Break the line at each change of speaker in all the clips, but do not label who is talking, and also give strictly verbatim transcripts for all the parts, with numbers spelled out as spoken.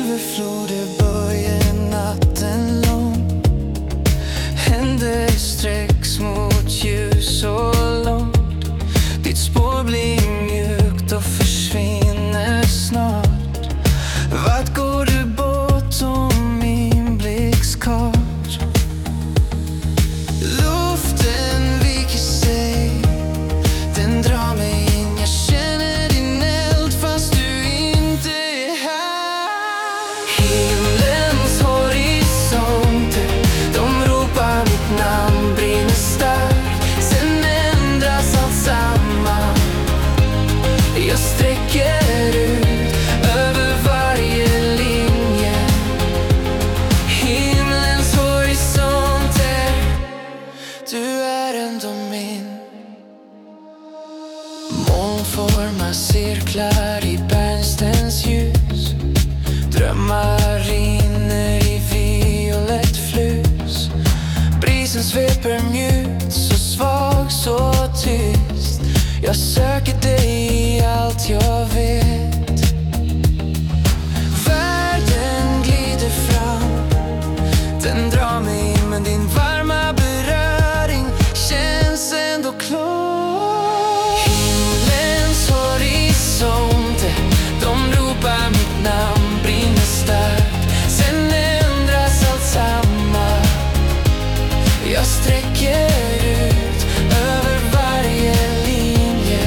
huvudfloder böjer natten lång. Händer sträcks mot ljus och långt. Ditt spår blir mjukt och försvinner snart. Vart går du bortom min blickskart? Luften viker sig, den drar mig in. Jag känner din eld fast du inte är här. Himlens horisonter, de ropar mitt namn, brinner starkt. Sen ändras allt samman. Jag sträcker ut över varje linje. Himlens horisonter, du är ändå min. Moln formar cirklar i bärnstens ljus. Drömmar rinner i violett flus. Brisen sveper mjukt, så svag, så tyst. Jag söker dig i allt jag vet. Världen glider fram, den drar mig in, men din varma beröring känns ändå klar. Himlens horisonter, de ropar mitt namn, brinner starkt. Sen ändras allt samman. Jag sträcker ut över varje linje.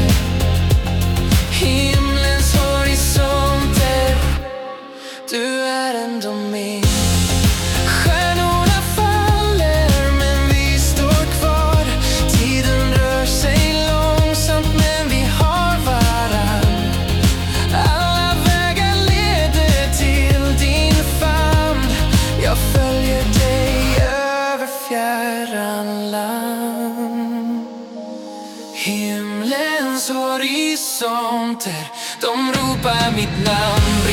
Himlens horisonter, du är ändå min. Stjärnorna faller men vi står kvar. Tiden rör sig långsamt men vi har varann. Alla vägar leder till din famn. Jag följer dig över fjärran land. Himlens horisonter, de ropar mitt namn.